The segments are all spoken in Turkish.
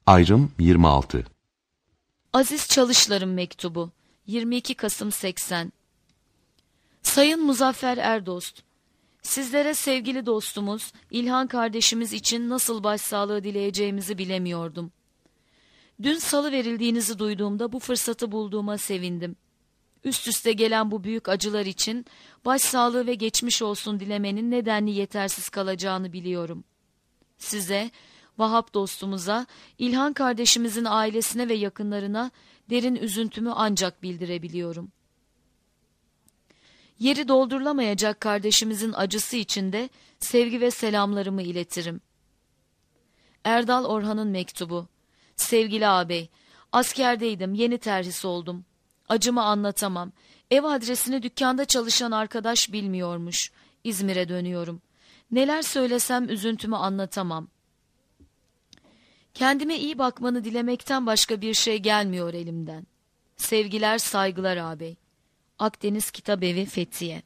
Ayrım 26. Aziz Çalışlar'ın mektubu 22 Kasım 80. Sayın Muzaffer Erdost, sizlere sevgili dostumuz İlhan kardeşimiz için nasıl başsağlığı dileyeceğimizi bilemiyordum. Dün salı verildiğinizi duyduğumda bu fırsatı bulduğuma sevindim. Üst üste gelen bu büyük acılar için başsağlığı ve geçmiş olsun dilemenin nedenli yetersiz kalacağını biliyorum. Size, Vahap dostumuza, İlhan kardeşimizin ailesine ve yakınlarına derin üzüntümü ancak bildirebiliyorum. Yeri doldurulamayacak kardeşimizin acısı içinde sevgi ve selamlarımı iletirim. Erdal Orhan'ın mektubu. Sevgili ağabey, askerdeydim, yeni terhis oldum. Acımı anlatamam. Ev adresini dükkanda çalışan arkadaş bilmiyormuş. İzmir'e dönüyorum. Neler söylesem üzüntümü anlatamam. Kendime iyi bakmanı dilemekten başka bir şey gelmiyor elimden. Sevgiler, saygılar ağabey. Akdeniz Kitabevi, Fethiye.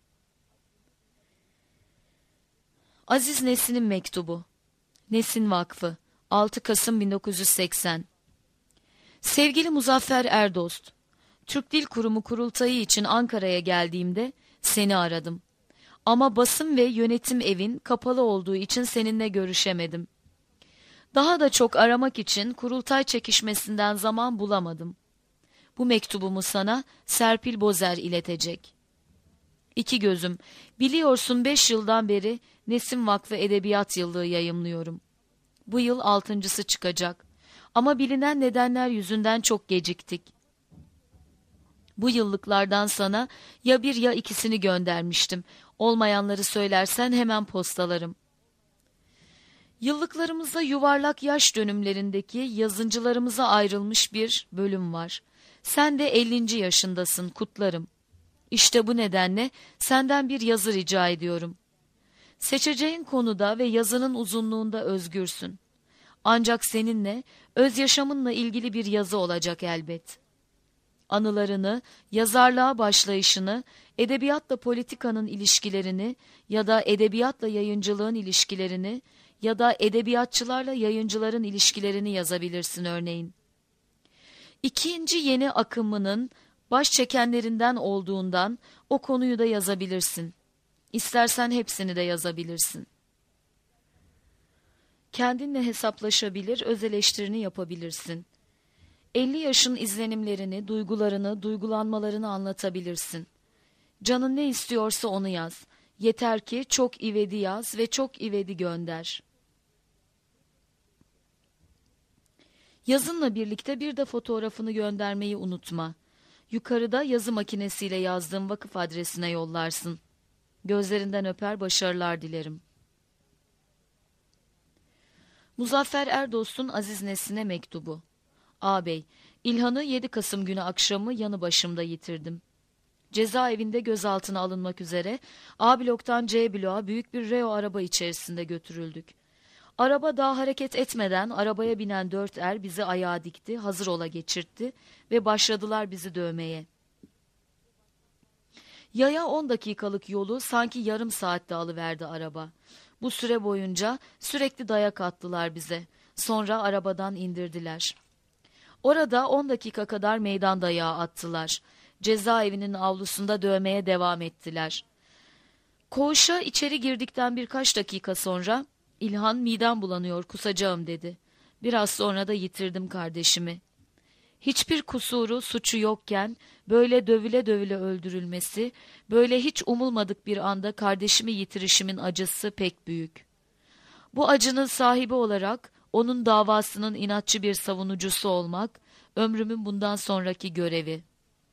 Aziz Nesin'in mektubu. Nesin Vakfı, 6 Kasım 1980. Sevgili Muzaffer Erdost, Türk Dil Kurumu kurultayı için Ankara'ya geldiğimde seni aradım. Ama basın ve yönetim evin kapalı olduğu için seninle görüşemedim. Daha da çok aramak için kurultay çekişmesinden zaman bulamadım. Bu mektubumu sana Serpil Bozer iletecek. İki gözüm, biliyorsun 5 yıldan beri Nesin Vakfı Edebiyat Yıllığı yayımlıyorum. Bu yıl 6.'sı çıkacak. Ama bilinen nedenler yüzünden çok geciktik. Bu yıllıklardan sana ya bir ya ikisini göndermiştim. Olmayanları söylersen hemen postalarım. Yıllıklarımızda yuvarlak yaş dönümlerindeki yazıncılarımıza ayrılmış bir bölüm var. Sen de 50. yaşındasın, kutlarım. İşte bu nedenle senden bir yazı rica ediyorum. Seçeceğin konuda ve yazının uzunluğunda özgürsün. Ancak seninle, öz yaşamınla ilgili bir yazı olacak elbet. Anılarını, yazarlığa başlayışını, edebiyatla politikanın ilişkilerini ya da edebiyatla yayıncılığın ilişkilerini ya da edebiyatçılarla yayıncıların ilişkilerini yazabilirsin örneğin. İkinci yeni akımının baş çekenlerinden olduğundan o konuyu da yazabilirsin. İstersen hepsini de yazabilirsin. Kendinle hesaplaşabilir, öz eleştirini yapabilirsin. 50 yaşın izlenimlerini, duygularını, duygulanmalarını anlatabilirsin. Canın ne istiyorsa onu yaz. Yeter ki çok ivedi yaz ve çok ivedi gönder. Yazınla birlikte bir de fotoğrafını göndermeyi unutma. Yukarıda yazı makinesiyle yazdığım vakıf adresine yollarsın. Gözlerinden öper, başarılar dilerim. Muzaffer Erdost'un Aziz Nesin'e mektubu. Ağabey, İlhan'ı 7 Kasım günü akşamı yanı başımda yitirdim. Cezaevinde gözaltına alınmak üzere A bloktan C bloğa büyük bir Reo araba içerisinde götürüldük. Araba daha hareket etmeden arabaya binen 4 er bizi ayağa dikti, hazır ola geçirtti ve başladılar bizi dövmeye. Yaya 10 dakikalık yolu sanki yarım saatte alıverdi araba. Bu süre boyunca sürekli dayak attılar bize. Sonra arabadan indirdiler. Orada 10 dakika kadar meydan dayağı attılar. Cezaevinin avlusunda dövmeye devam ettiler. Koğuşa içeri girdikten birkaç dakika sonra İlhan midem bulanıyor, kusacağım dedi. Biraz sonra da yitirdim kardeşimi. Hiçbir kusuru, suçu yokken böyle dövüle dövüle öldürülmesi, böyle hiç umulmadık bir anda kardeşimi yitirişimin acısı pek büyük. Bu acının sahibi olarak onun davasının inatçı bir savunucusu olmak, ömrümün bundan sonraki görevi.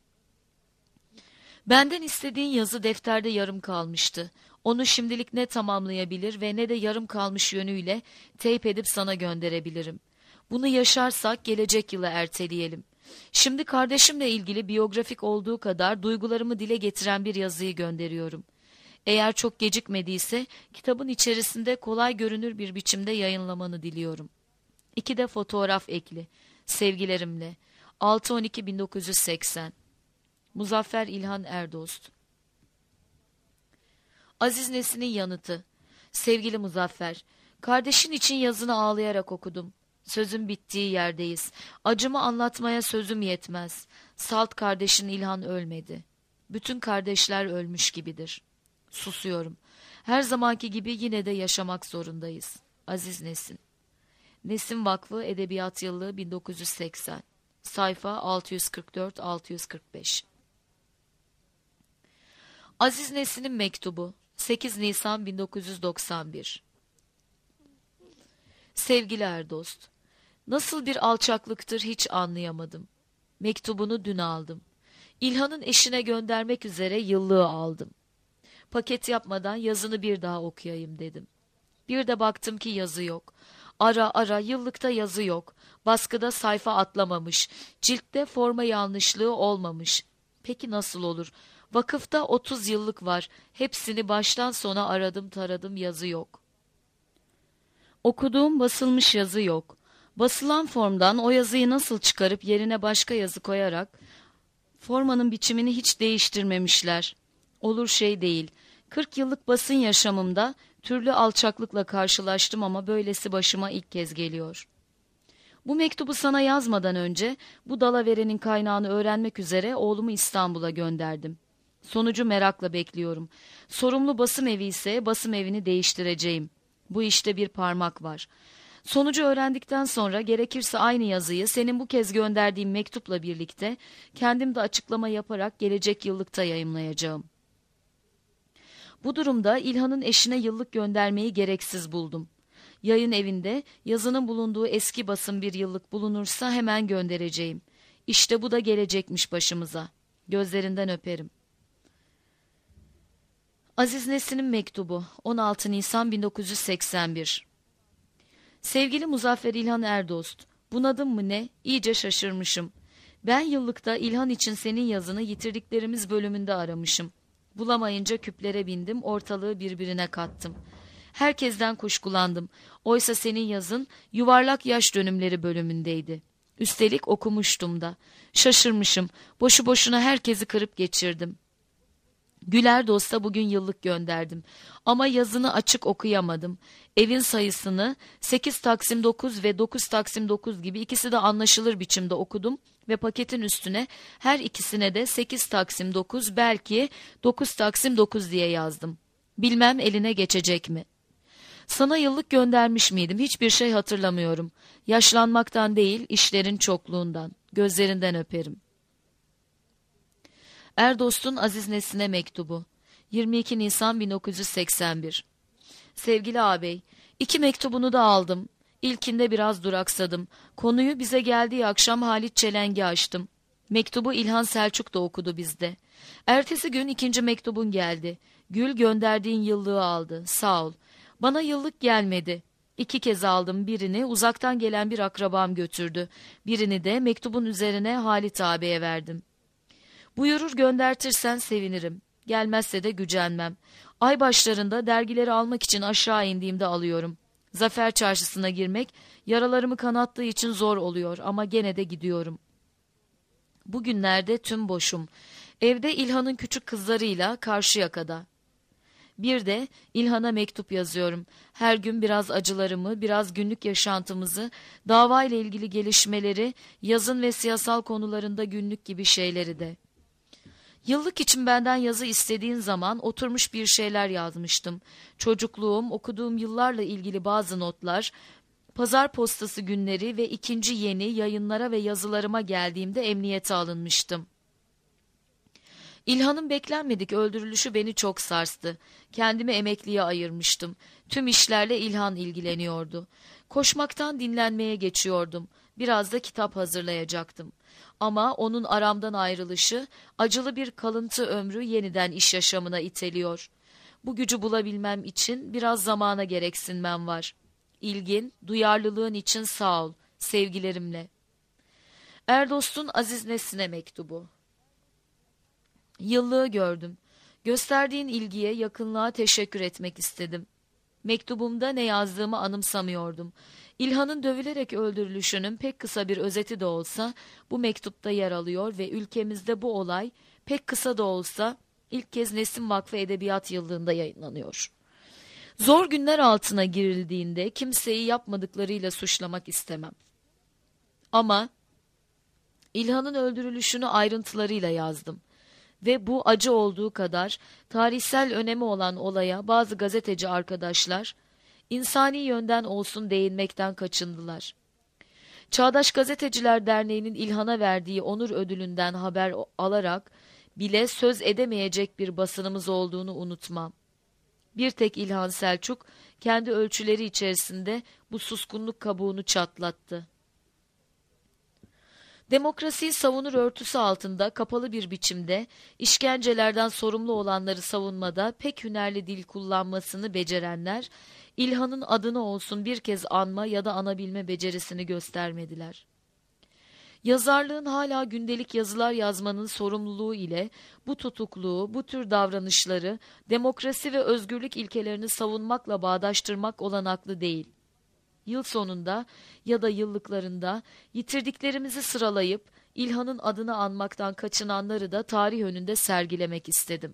Benden istediğin yazı defterde yarım kalmıştı. Onu şimdilik ne tamamlayabilir ve ne de yarım kalmış yönüyle teyp edip sana gönderebilirim. Bunu yaşarsak gelecek yıla erteleyelim. Şimdi kardeşimle ilgili biyografik olduğu kadar duygularımı dile getiren bir yazıyı gönderiyorum. Eğer çok gecikmediyse kitabın içerisinde kolay görünür bir biçimde yayınlamanı diliyorum. 2 de fotoğraf ekli. Sevgilerimle. 6-12-1980. Muzaffer İlhan Erdost. Aziz Nesin'in yanıtı. Sevgili Muzaffer, kardeşin için yazını ağlayarak okudum. Sözün bittiği yerdeyiz. Acımı anlatmaya sözüm yetmez. Salt kardeşin İlhan ölmedi. Bütün kardeşler ölmüş gibidir. Susuyorum. Her zamanki gibi yine de yaşamak zorundayız. Aziz Nesin. Nesin Vakfı Edebiyat Yıllığı 1980. Sayfa 644-645. Aziz Nesin'in mektubu. 8 Nisan 1991. Sevgili Erdost, nasıl bir alçaklıktır hiç anlayamadım. Mektubunu dün aldım. İlhan'ın eşine göndermek üzere yıllığı aldım. Paket yapmadan yazını bir daha okuyayım dedim. Bir de baktım ki yazı yok. Ara yıllıkta yazı yok. Baskıda sayfa atlamamış. Ciltte forma yanlışlığı olmamış. Peki nasıl olur? Vakıfta 30 yıllık var. Hepsini baştan sona aradım taradım, yazı yok. Okuduğum basılmış yazı yok. Basılan formdan o yazıyı nasıl çıkarıp yerine başka yazı koyarak formanın biçimini hiç değiştirmemişler. Olur şey değil. 40 yıllık basın yaşamımda türlü alçaklıkla karşılaştım ama böylesi başıma ilk kez geliyor. Bu mektubu sana yazmadan önce bu dalaverenin kaynağını öğrenmek üzere oğlumu İstanbul'a gönderdim. Sonucu merakla bekliyorum. Sorumlu basım evi ise basım evini değiştireceğim. Bu işte bir parmak var. Sonucu öğrendikten sonra gerekirse aynı yazıyı senin bu kez gönderdiğin mektupla birlikte kendim de açıklama yaparak gelecek yıllıkta yayımlayacağım. Bu durumda İlhan'ın eşine yıllık göndermeyi gereksiz buldum. Yayın evinde yazının bulunduğu eski basım bir yıllık bulunursa hemen göndereceğim. İşte bu da gelecekmiş başımıza. Gözlerinden öperim. Aziz Nesin'in mektubu 16 Nisan 1981. Sevgili Muzaffer İlhan Erdost, bunadım mı ne? İyice şaşırmışım. Ben yıllıkta İlhan için senin yazını Yitirdiklerimiz bölümünde aramışım. Bulamayınca küplere bindim, ortalığı birbirine kattım. Herkesten kuşkulandım. Oysa senin yazın Yuvarlak Yaş Dönümleri bölümündeydi. Üstelik okumuştum da. Şaşırmışım. Boşu boşuna herkesi kırıp geçirdim. Güler Dost'a bugün yıllık gönderdim. Ama yazını açık okuyamadım. Evin sayısını 8 Taksim 9 ve 9 Taksim 9 gibi ikisi de anlaşılır biçimde okudum ve paketin üstüne her ikisine de 8 Taksim 9 belki 9 Taksim 9 diye yazdım. Bilmem eline geçecek mi? Sana yıllık göndermiş miydim? Hiçbir şey hatırlamıyorum. Yaşlanmaktan değil, işlerin çokluğundan. Gözlerinden öperim. Erdost'un Aziz Nesin'e mektubu 22 Nisan 1981. Sevgili ağabey, 2 mektubunu da aldım. İlkinde biraz duraksadım. Konuyu bize geldiği akşam Halit Çelenk'e açtım. Mektubu İlhan Selçuk da okudu bizde. Ertesi gün 2. mektubun geldi. Gül gönderdiğin yıllığı aldı. Sağ ol. Bana yıllık gelmedi. 2 kez aldım, birini uzaktan gelen bir akrabam götürdü. Birini de mektubun üzerine Halit ağabeye verdim. Buyurur göndertirsen sevinirim. Gelmezse de gücenmem. Ay başlarında dergileri almak için aşağı indiğimde alıyorum. Zafer Çarşısı'na girmek yaralarımı kanattığı için zor oluyor ama gene de gidiyorum. Bugünlerde tüm boşum. Evde İlhan'ın küçük kızlarıyla Karşıyaka'da. Bir de İlhan'a mektup yazıyorum. Her gün biraz acılarımı, biraz günlük yaşantımızı, davayla ilgili gelişmeleri, yazın ve siyasal konularında günlük gibi şeyleri de. Yıllık için benden yazı istediğin zaman oturmuş bir şeyler yazmıştım. Çocukluğum, okuduğum yıllarla ilgili bazı notlar, pazar postası günleri ve ikinci yeni yayınlara ve yazılarıma geldiğimde emniyete alınmıştım. İlhan'ın beklenmedik öldürülüşü beni çok sarstı. Kendimi emekliye ayırmıştım. Tüm işlerle İlhan ilgileniyordu. Koşmaktan dinlenmeye geçiyordum. Biraz da kitap hazırlayacaktım. Ama onun aramdan ayrılışı, acılı bir kalıntı ömrü yeniden iş yaşamına iteliyor. Bu gücü bulabilmem için biraz zamana gereksinmem var. İlgin, duyarlılığın için sağ ol, sevgilerimle. Erdost'un Aziz Nesin'e mektubu. Yıllığı gördüm. Gösterdiğin ilgiye, yakınlığa teşekkür etmek istedim. Mektubumda ne yazdığımı anımsamıyordum. İlhan'ın dövülerek öldürülüşünün pek kısa bir özeti de olsa bu mektupta yer alıyor ve ülkemizde bu olay pek kısa da olsa ilk kez Nesin Vakfı Edebiyat Yıllığı'nda yayınlanıyor. Zor günler altına girildiğinde kimseyi yapmadıklarıyla suçlamak istemem. Ama İlhan'ın öldürülüşünü ayrıntılarıyla yazdım. Ve bu acı olduğu kadar tarihsel önemi olan olaya bazı gazeteci arkadaşlar insani yönden olsun değinmekten kaçındılar. Çağdaş Gazeteciler Derneği'nin İlhan'a verdiği onur ödülünden haber alarak bile söz edemeyecek bir basınımız olduğunu unutmam. Bir tek İlhan Selçuk kendi ölçüleri içerisinde bu suskunluk kabuğunu çatlattı. Demokrasiyi savunur örtüsü altında kapalı bir biçimde işkencelerden sorumlu olanları savunmada pek hünerli dil kullanmasını becerenler, İlhan'ın adını olsun bir kez anma ya da anabilme becerisini göstermediler. Yazarlığın hala gündelik yazılar yazmanın sorumluluğu ile bu tutukluğu, bu tür davranışları demokrasi ve özgürlük ilkelerini savunmakla bağdaştırmak olanaklı değil. Yıl sonunda ya da yıllıklarında yitirdiklerimizi sıralayıp İlhan'ın adını anmaktan kaçınanları da tarih önünde sergilemek istedim.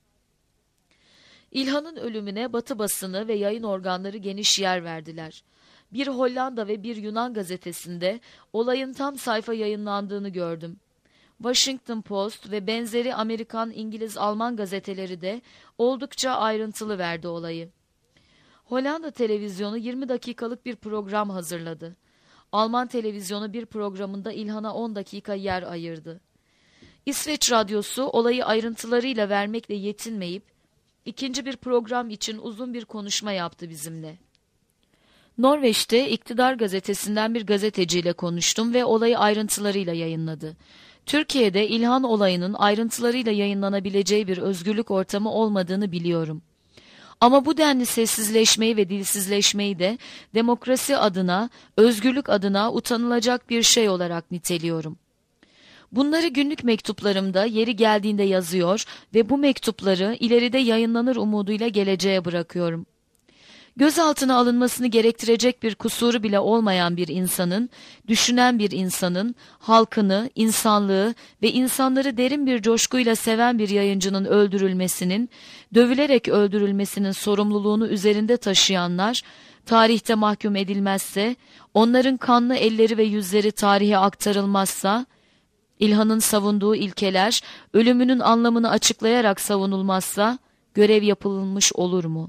İlhan'ın ölümüne Batı basını ve yayın organları geniş yer verdiler. Bir Hollanda ve bir Yunan gazetesinde olayın tam sayfa yayınlandığını gördüm. Washington Post ve benzeri Amerikan, İngiliz, Alman gazeteleri de oldukça ayrıntılı verdi olayı. Hollanda televizyonu 20 dakikalık bir program hazırladı. Alman televizyonu bir programında İlhan'a 10 dakika yer ayırdı. İsveç radyosu olayı ayrıntılarıyla vermekle yetinmeyip ikinci bir program için uzun bir konuşma yaptı bizimle. Norveç'te İktidar Gazetesi'nden bir gazeteciyle konuştum ve olayı ayrıntılarıyla yayınladı. Türkiye'de İlhan olayının ayrıntılarıyla yayınlanabileceği bir özgürlük ortamı olmadığını biliyorum. Ama bu denli sessizleşmeyi ve dilsizleşmeyi de demokrasi adına, özgürlük adına utanılacak bir şey olarak niteliyorum. Bunları günlük mektuplarımda yeri geldiğinde yazıyor ve bu mektupları ileride yayınlanır umuduyla geleceğe bırakıyorum. Gözaltına alınmasını gerektirecek bir kusuru bile olmayan bir insanın, düşünen bir insanın, halkını, insanlığı ve insanları derin bir coşkuyla seven bir yayıncının öldürülmesinin, dövülerek öldürülmesinin sorumluluğunu üzerinde taşıyanlar, tarihte mahkum edilmezse, onların kanlı elleri ve yüzleri tarihe aktarılmazsa, İlhan'ın savunduğu ilkeler, ölümünün anlamını açıklayarak savunulmazsa, görev yapılmış olur mu?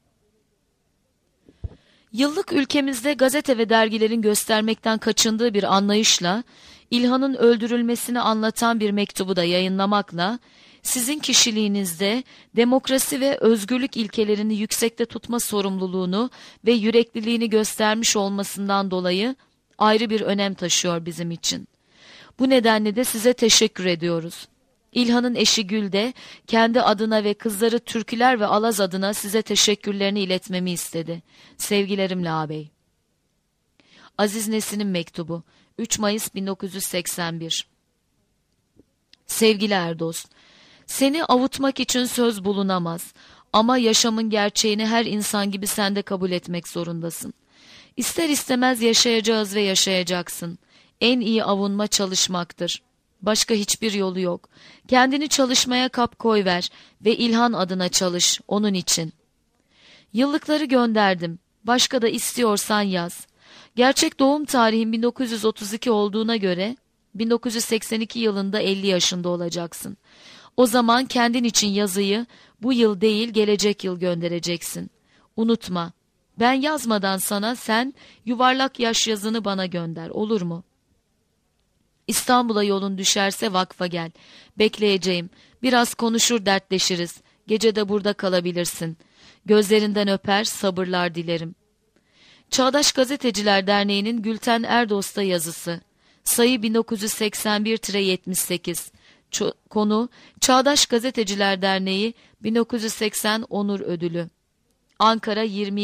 Yıllık ülkemizde gazete ve dergilerin göstermekten kaçındığı bir anlayışla, İlhan'ın öldürülmesini anlatan bir mektubu da yayınlamakla, sizin kişiliğinizde demokrasi ve özgürlük ilkelerini yüksekte tutma sorumluluğunu ve yürekliliğini göstermiş olmasından dolayı ayrı bir önem taşıyor bizim için. Bu nedenle de size teşekkür ediyoruz. İlhan'ın eşi Gül de kendi adına ve kızları Türküler ve Alaz adına size teşekkürlerini iletmemi istedi. Sevgilerimle ağabey. Aziz Nesin'in mektubu 3 Mayıs 1981. Sevgili Erdost, seni avutmak için söz bulunamaz ama yaşamın gerçeğini her insan gibi sen de kabul etmek zorundasın. İster istemez yaşayacağız ve yaşayacaksın. En iyi avunma çalışmaktır. Başka hiçbir yolu yok. Kendini çalışmaya kap koy ver ve İlhan adına çalış, onun için. Yıllıkları gönderdim. Başka da istiyorsan yaz. Gerçek doğum tarihim 1932 olduğuna göre 1982 yılında 50 yaşında olacaksın. O zaman kendin için yazıyı bu yıl değil gelecek yıl göndereceksin. Unutma, ben yazmadan sana sen yuvarlak yaş yazını bana gönder, olur mu? İstanbul'a yolun düşerse vakfa gel. Bekleyeceğim. Biraz konuşur dertleşiriz. Gece de burada kalabilirsin. Gözlerinden öper, sabırlar dilerim. Çağdaş Gazeteciler Derneği'nin Gülten Erdost'a yazısı. Sayı 1981-78. Konu Çağdaş Gazeteciler Derneği 1980 Onur Ödülü. Ankara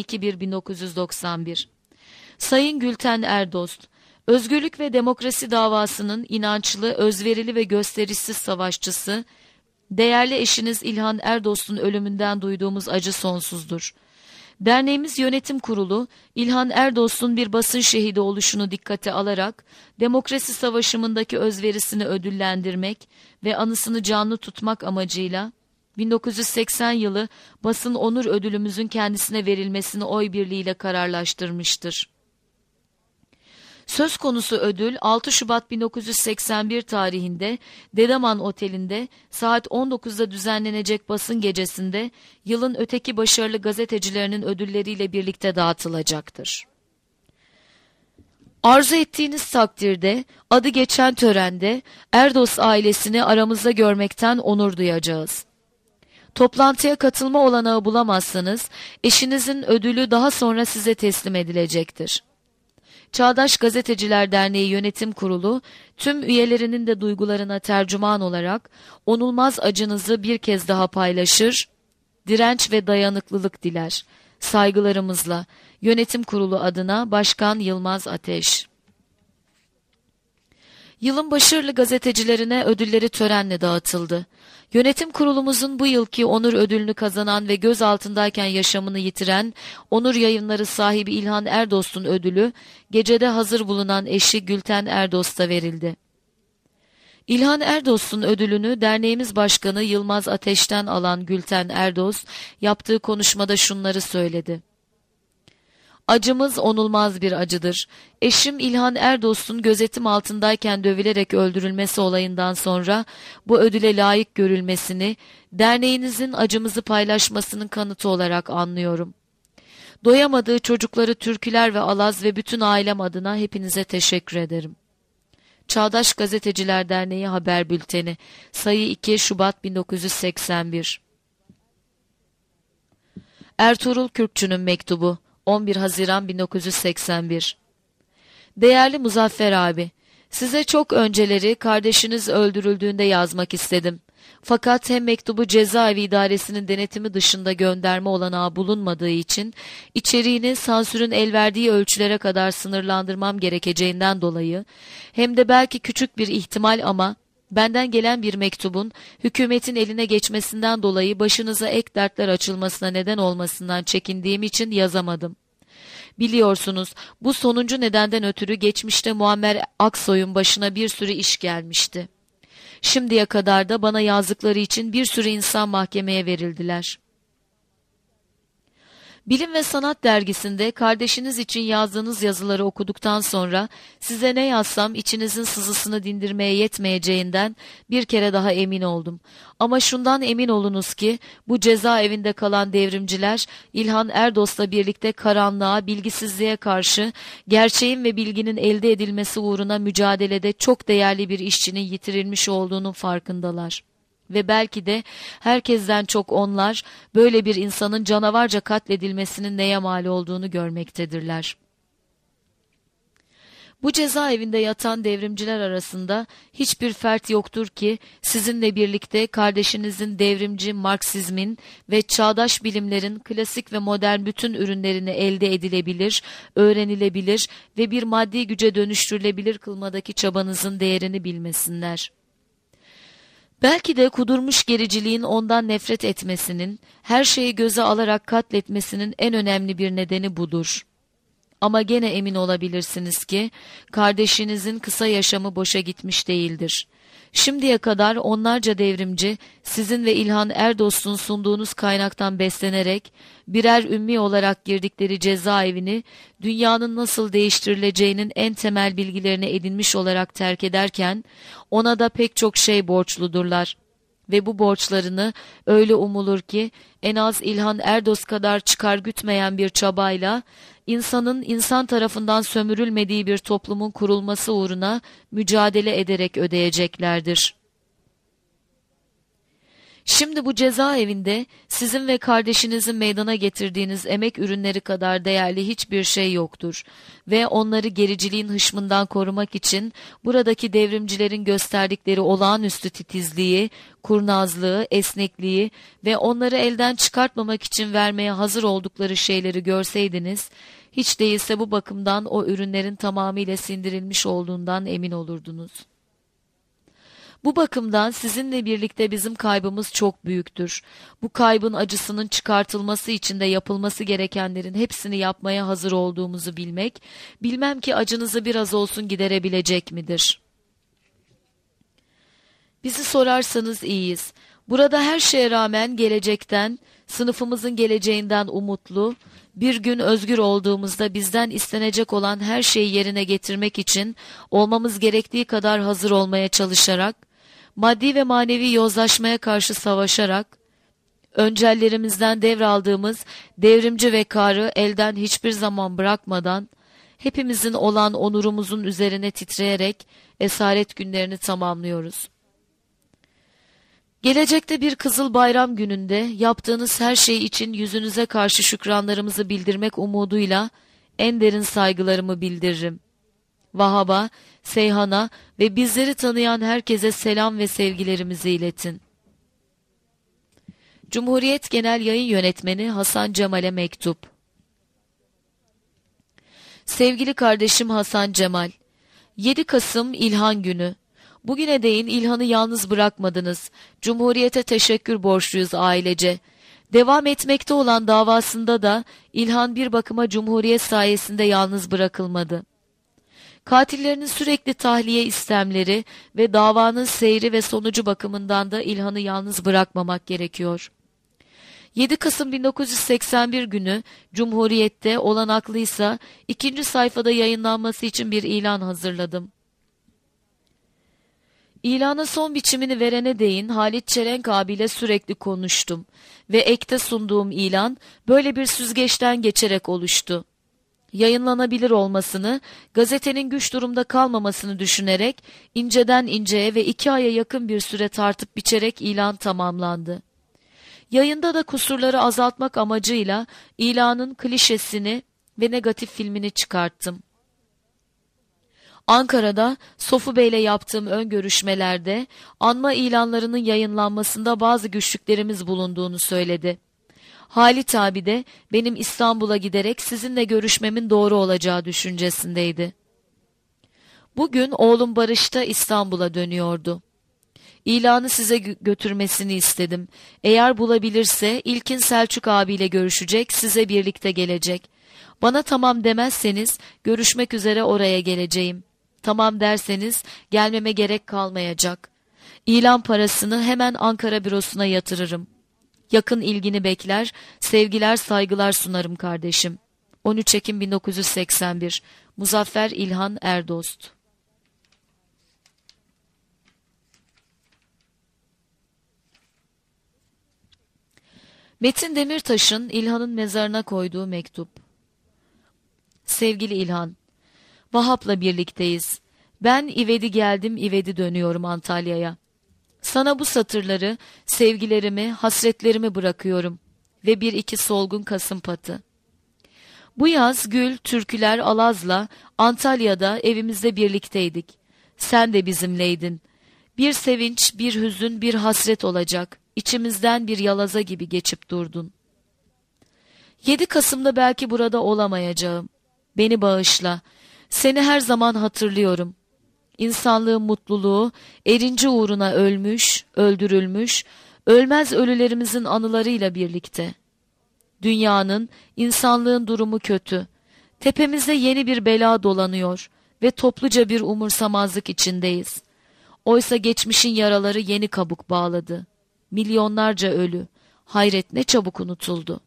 22.1.1991. Sayın Gülten Erdost, özgürlük ve demokrasi davasının inançlı, özverili ve gösterişsiz savaşçısı, değerli eşiniz İlhan Erdost'un ölümünden duyduğumuz acı sonsuzdur. Derneğimiz yönetim kurulu, İlhan Erdost'un bir basın şehidi oluşunu dikkate alarak, demokrasi savaşımındaki özverisini ödüllendirmek ve anısını canlı tutmak amacıyla, 1980 yılı basın onur ödülümüzün kendisine verilmesini oy birliğiyle kararlaştırmıştır. Söz konusu ödül 6 Şubat 1981 tarihinde Dedeman Oteli'nde saat 19'da düzenlenecek basın gecesinde yılın öteki başarılı gazetecilerinin ödülleriyle birlikte dağıtılacaktır. Arzu ettiğiniz takdirde adı geçen törende Erdos ailesini aramızda görmekten onur duyacağız. Toplantıya katılma olanağı bulamazsanız eşinizin ödülü daha sonra size teslim edilecektir. Çağdaş Gazeteciler Derneği Yönetim Kurulu tüm üyelerinin de duygularına tercüman olarak onulmaz acınızı bir kez daha paylaşır, direnç ve dayanıklılık diler. Saygılarımızla Yönetim Kurulu adına Başkan Yılmaz Ateş. Yılın başarılı gazetecilerine ödülleri törenle dağıtıldı. Yönetim kurulumuzun bu yılki onur ödülünü kazanan ve gözaltındayken yaşamını yitiren Onur Yayınları sahibi İlhan Erdost'un ödülü gecede hazır bulunan eşi Gülten Erdost'a verildi. İlhan Erdost'un ödülünü derneğimiz başkanı Yılmaz Ateş'ten alan Gülten Erdost yaptığı konuşmada şunları söyledi. Acımız onulmaz bir acıdır. Eşim İlhan Erdost'un gözetim altındayken dövülerek öldürülmesi olayından sonra bu ödüle layık görülmesini, derneğinizin acımızı paylaşmasının kanıtı olarak anlıyorum. Doyamadığı çocukları türküler ve alaz ve bütün ailem adına hepinize teşekkür ederim. Çağdaş Gazeteciler Derneği Haber Bülteni, sayı 2 Şubat 1981. Ertuğrul Kürkçü'nün mektubu 11 Haziran 1981. Değerli Muzaffer abi, size çok önceleri kardeşiniz öldürüldüğünde yazmak istedim. Fakat hem mektubu cezaevi idaresinin denetimi dışında gönderme olanağı bulunmadığı için içeriğini sansürün el verdiği ölçülere kadar sınırlandırmam gerekeceğinden dolayı hem de belki küçük bir ihtimal ama benden gelen bir mektubun hükümetin eline geçmesinden dolayı başınıza ek dertler açılmasına neden olmasından çekindiğim için yazamadım. Biliyorsunuz bu sonuncu nedenden ötürü geçmişte Muammer Aksoy'un başına bir sürü iş gelmişti. Şimdiye kadar da bana yazdıkları için bir sürü insan mahkemeye verildiler. Bilim ve Sanat dergisinde kardeşiniz için yazdığınız yazıları okuduktan sonra size ne yazsam içinizin sızısını dindirmeye yetmeyeceğinden bir kere daha emin oldum. Ama şundan emin olunuz ki bu cezaevinde kalan devrimciler İlhan Erdost'la birlikte karanlığa, bilgisizliğe karşı gerçeğin ve bilginin elde edilmesi uğruna mücadelede çok değerli bir işçinin yitirilmiş olduğunun farkındalar. Ve belki de herkesten çok onlar böyle bir insanın canavarca katledilmesinin neye mal olduğunu görmektedirler. Bu cezaevinde yatan devrimciler arasında hiçbir fert yoktur ki sizinle birlikte kardeşinizin devrimci Marksizmin ve çağdaş bilimlerin klasik ve modern bütün ürünlerini elde edilebilir, öğrenilebilir ve bir maddi güce dönüştürülebilir kılmadaki çabanızın değerini bilmesinler. Belki de kudurmuş gericiliğin ondan nefret etmesinin, her şeyi göze alarak katletmesinin en önemli bir nedeni budur. Ama gene emin olabilirsiniz ki, kardeşinizin kısa yaşamı boşa gitmiş değildir. Şimdiye kadar onlarca devrimci, sizin ve İlhan Erdost'un sunduğunuz kaynaktan beslenerek, birer ümmi olarak girdikleri cezaevini, dünyanın nasıl değiştirileceğinin en temel bilgilerini edinmiş olarak terk ederken, ona da pek çok şey borçludurlar. Ve bu borçlarını öyle umulur ki, en az İlhan Erdost kadar çıkar gütmeyen bir çabayla, insanın insan tarafından sömürülmediği bir toplumun kurulması uğruna mücadele ederek ödeyeceklerdir. Şimdi bu cezaevinde sizin ve kardeşinizin meydana getirdiğiniz emek ürünleri kadar değerli hiçbir şey yoktur ve onları gericiliğin hışmından korumak için buradaki devrimcilerin gösterdikleri olağanüstü titizliği, kurnazlığı, esnekliği ve onları elden çıkartmamak için vermeye hazır oldukları şeyleri görseydiniz, hiç değilse bu bakımdan o ürünlerin tamamıyla sindirilmiş olduğundan emin olurdunuz. Bu bakımdan sizinle birlikte bizim kaybımız çok büyüktür. Bu kaybın acısının çıkartılması için de yapılması gerekenlerin hepsini yapmaya hazır olduğumuzu bilmek, bilmem ki acınızı biraz olsun giderebilecek midir? Bizi sorarsanız iyiyiz. Burada her şeye rağmen gelecekten, sınıfımızın geleceğinden umutlu, bir gün özgür olduğumuzda bizden istenecek olan her şeyi yerine getirmek için olmamız gerektiği kadar hazır olmaya çalışarak, maddi ve manevi yozlaşmaya karşı savaşarak, öncellerimizden devraldığımız devrimci vekarı elden hiçbir zaman bırakmadan, hepimizin olan onurumuzun üzerine titreyerek esaret günlerini tamamlıyoruz. Gelecekte bir Kızıl Bayram gününde yaptığınız her şey için yüzünüze karşı şükranlarımızı bildirmek umuduyla en derin saygılarımı bildiririm. Vahap'a, Seyhan'a ve bizleri tanıyan herkese selam ve sevgilerimizi iletin. Cumhuriyet Genel Yayın Yönetmeni Hasan Cemal'e mektup. Sevgili kardeşim Hasan Cemal, 7 Kasım İlhan Günü. Bugüne değin İlhan'ı yalnız bırakmadınız. Cumhuriyete teşekkür borçluyuz ailece. Devam etmekte olan davasında da İlhan bir bakıma Cumhuriyet sayesinde yalnız bırakılmadı. Katillerinin sürekli tahliye istemleri ve davanın seyri ve sonucu bakımından da İlhan'ı yalnız bırakmamak gerekiyor. 7 Kasım 1981 günü Cumhuriyet'te olanaklıysa 2. sayfada yayınlanması için bir ilan hazırladım. İlana son biçimini verene değin Halit Çelenk abiyle sürekli konuştum ve ekte sunduğum ilan böyle bir süzgeçten geçerek oluştu. Yayınlanabilir olmasını, gazetenin güç durumda kalmamasını düşünerek inceden inceye ve 2 aya yakın bir süre tartıp biçerek ilan tamamlandı. Yayında da kusurları azaltmak amacıyla ilanın klişesini ve negatif filmini çıkarttım. Ankara'da Sofu Bey'le yaptığım ön görüşmelerde anma ilanlarının yayınlanmasında bazı güçlüklerimiz bulunduğunu söyledi. Halit abi de benim İstanbul'a giderek sizinle görüşmemin doğru olacağı düşüncesindeydi. Bugün oğlum Barış da İstanbul'a dönüyordu. İlanı size götürmesini istedim. Eğer bulabilirse İlkin Selçuk abiyle görüşecek, size birlikte gelecek. Bana tamam demezseniz görüşmek üzere oraya geleceğim. Tamam derseniz gelmeme gerek kalmayacak. İlan parasını hemen Ankara bürosuna yatırırım. Yakın ilgini bekler, sevgiler saygılar sunarım kardeşim. 13 Ekim 1981 Muzaffer İlhan Erdost. Metin Demirtaş'ın İlhan'ın mezarına koyduğu mektup. Sevgili İlhan, Vahap'la birlikteyiz. Ben İvedi geldim, İvedi dönüyorum Antalya'ya. Sana bu satırları, sevgilerimi, hasretlerimi bırakıyorum ve bir iki solgun kasım patı. Bu yaz Gül, Türküler, Alaz'la Antalya'da evimizde birlikteydik. Sen de bizimleydin. Bir sevinç, bir hüzün, bir hasret olacak. İçimizden bir yalaza gibi geçip durdun. 7 Kasım'da belki burada olamayacağım. Beni bağışla. Seni her zaman hatırlıyorum. İnsanlığın mutluluğu, erinci uğruna ölmüş, öldürülmüş, ölmez ölülerimizin anılarıyla birlikte. Dünyanın, insanlığın durumu kötü. Tepemizde yeni bir bela dolanıyor ve topluca bir umursamazlık içindeyiz. Oysa geçmişin yaraları yeni kabuk bağladı. Milyonlarca ölü, hayret ne çabuk unutuldu.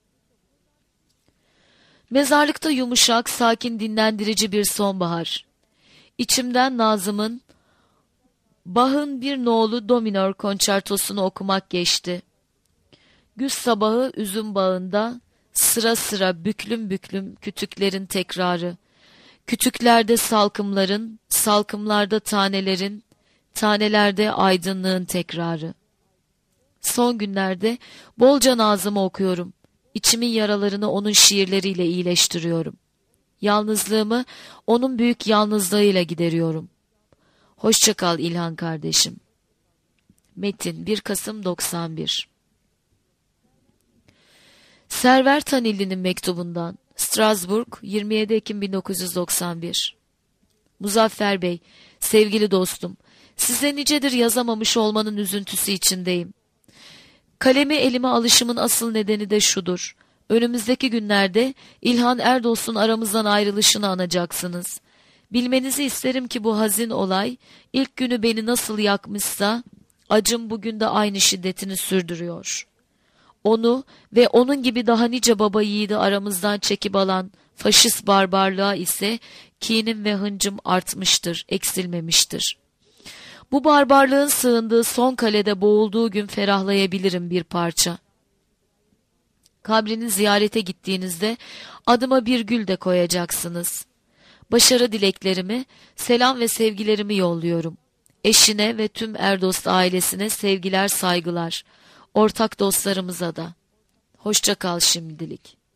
Mezarlıkta yumuşak, sakin, dinlendirici bir sonbahar. İçimden Nazım'ın Bach'ın bir nolu do minör konçertosunu okumak geçti. Güz sabahı üzüm bağında sıra sıra büklüm büklüm kütüklerin tekrarı. Kütüklerde salkımların, salkımlarda tanelerin, tanelerde aydınlığın tekrarı. Son günlerde bolca Nazım'ı okuyorum. İçimin yaralarını onun şiirleriyle iyileştiriyorum. Yalnızlığımı onun büyük yalnızlığıyla gideriyorum. Hoşça kal İlhan kardeşim. Metin 1 Kasım 91. Server Tanilli'nin mektubundan Strasbourg 27 Ekim 1991. Muzaffer Bey, sevgili dostum, size nicedir yazamamış olmanın üzüntüsü içindeyim. Kalemi elime alışımın asıl nedeni de şudur. Önümüzdeki günlerde İlhan Erdost'un aramızdan ayrılışını anacaksınız. Bilmenizi isterim ki bu hazin olay ilk günü beni nasıl yakmışsa Acım bugün de aynı şiddetini sürdürüyor. Onu ve onun gibi daha nice baba yiğidi aramızdan çekip alan faşist barbarlığa ise kinim ve hıncım artmıştır, eksilmemiştir. Bu barbarlığın sığındığı son kalede boğulduğu gün ferahlayabilirim bir parça. Kabrini ziyarete gittiğinizde adıma bir gül de koyacaksınız. Başarı dileklerimi, selam ve sevgilerimi yolluyorum. Eşine ve tüm Erdost ailesine sevgiler, saygılar. Ortak dostlarımıza da. Hoşça kal şimdilik.